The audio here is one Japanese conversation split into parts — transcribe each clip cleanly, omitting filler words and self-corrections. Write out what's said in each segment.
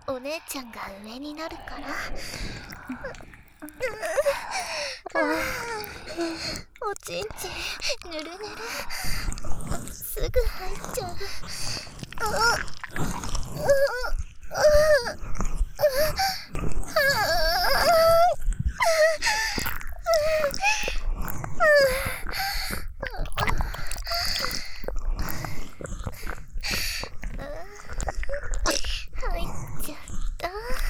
お姉ちゃんが上になるから。おちんちんぬるぬる、すぐ入っちゃう。入っちゃった。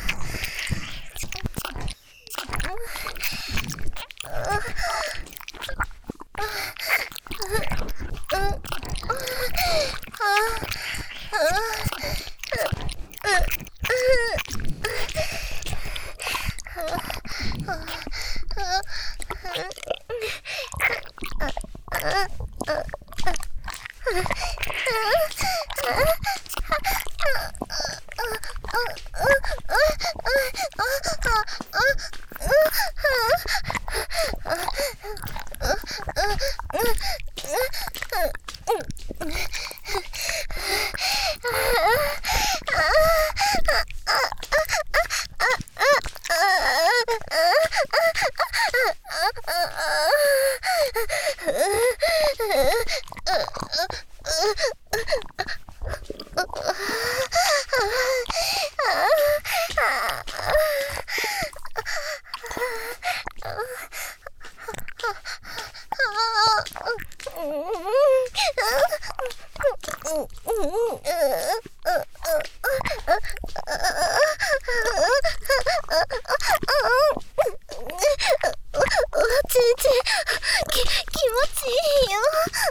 気持ちいいよ。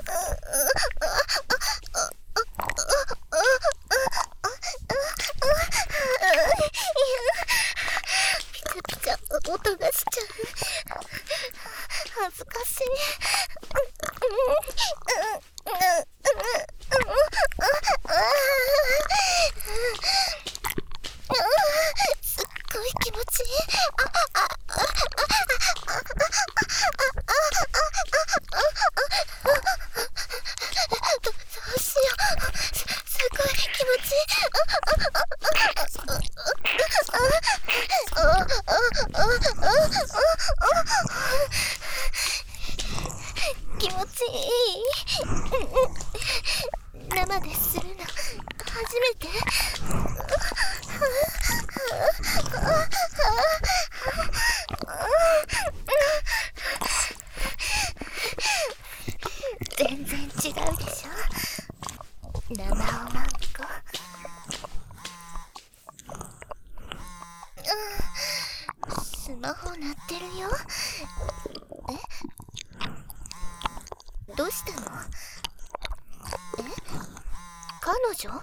ピチャピチャ音がしちゃう。恥ずかしい。すっごい気持ちいい。どうしよう。すごい気持ちいい。気持ちいい。生でするの初めて。全然違うでしょ、生おまんこ。スマホ鳴ってるよ。どうしたの？彼女？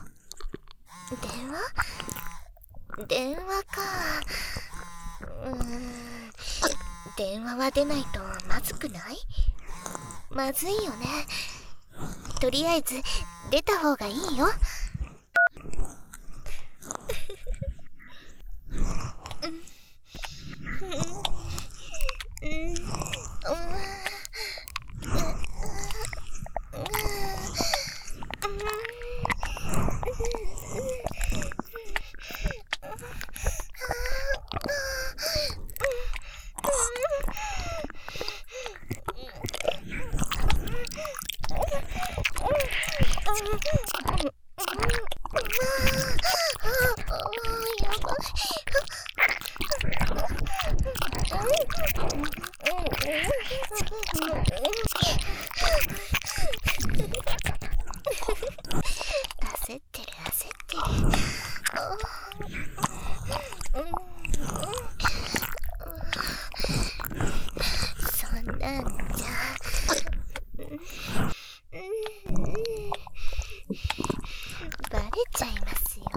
電話か。電話は出ないとまずくない？まずいよね。とりあえず出た方がいいよ。焦ってる。そんなんじゃバレちゃいますよ。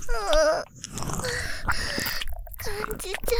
感じちゃ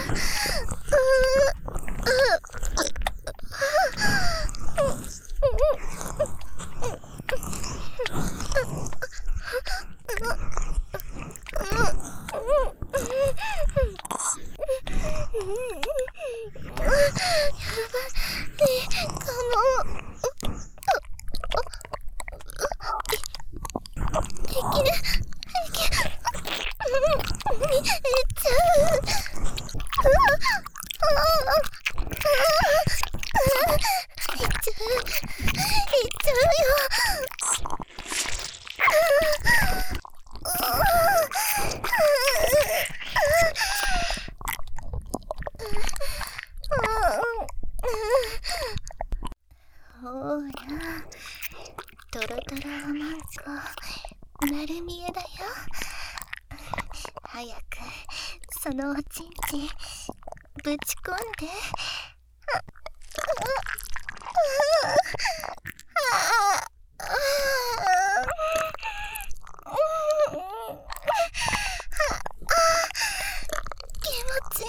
トロトロおまんこ丸見えだよ。早くそのおちんちぶち込んで。気持ちいい。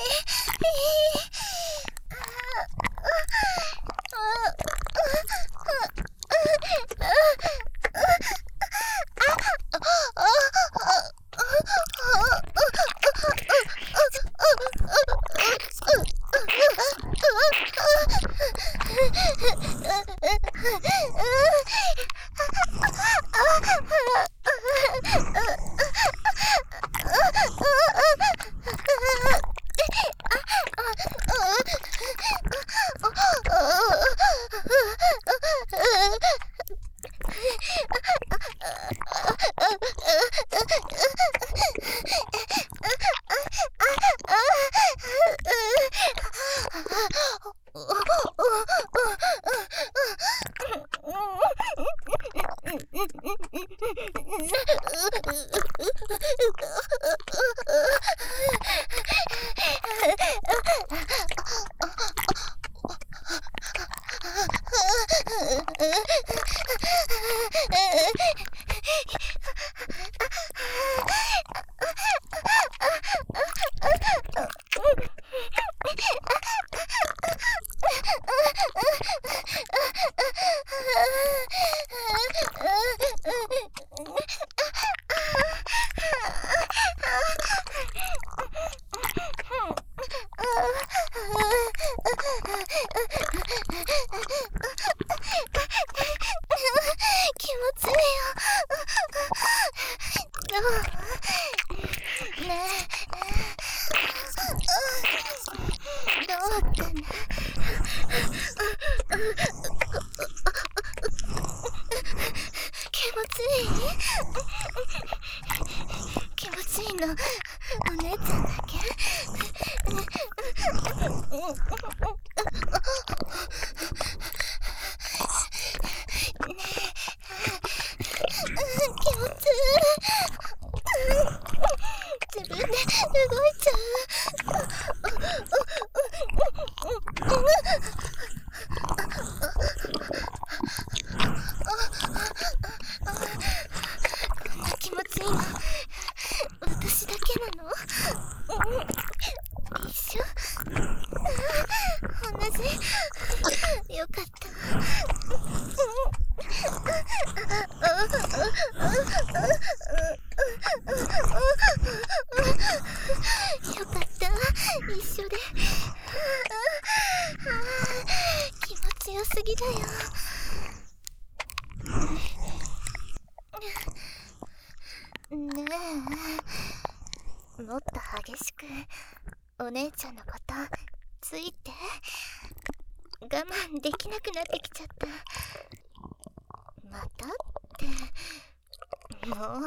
気持ちいいよ。ねえ、どうかな。気持ちいい？気持ちいいのお姉ちゃんだけ？自分で動いちゃう。こんな気持ちいいの私だけなの？一緒？同じ？よかった。よかった、一緒で。気持ちよすぎだよ。ねえ、もっと激しくお姉ちゃんのことついて。我慢できなくなってきちゃった。またってもうやだ。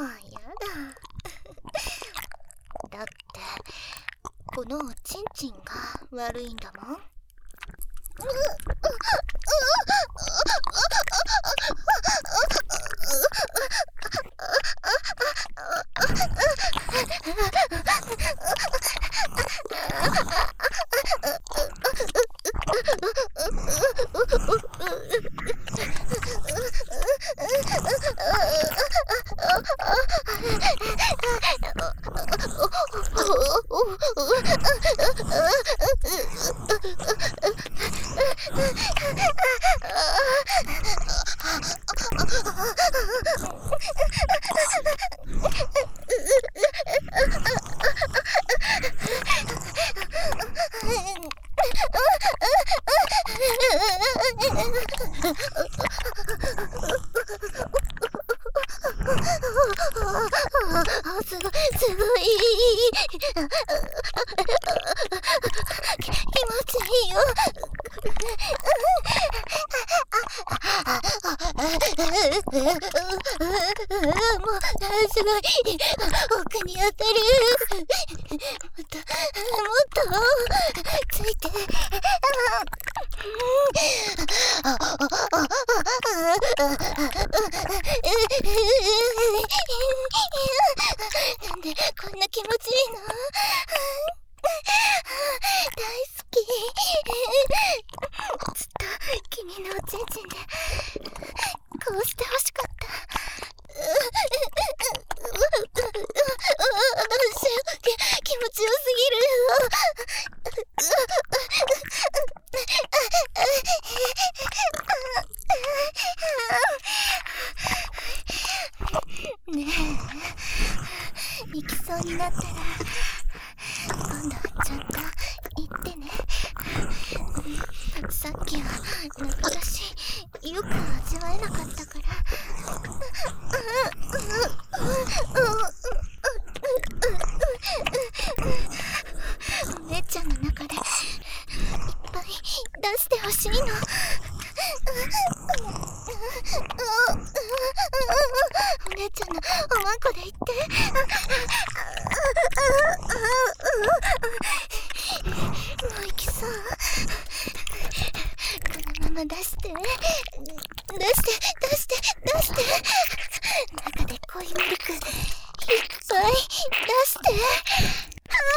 だってこのおちんちんが悪いんだもん。 すごい気持ちいいよ。もうすごい奥に当たる。もっとついて。なんでこんな気持ちいいの？大好き。ずっと君のおちんちんでこうして欲しかった。気持ちよすぎる。ねえ、行きそうになったら今度ちゃんと言ってね。さっきは懐かしい、よく味わえなかったから。お姉ちゃんの中でいっぱい出してほしいの。お姉ちゃんのおまんこで言って。もう行きそう。このまま出して。中で濃いミルクいっぱい出して。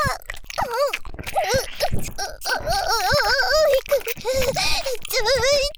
ちょい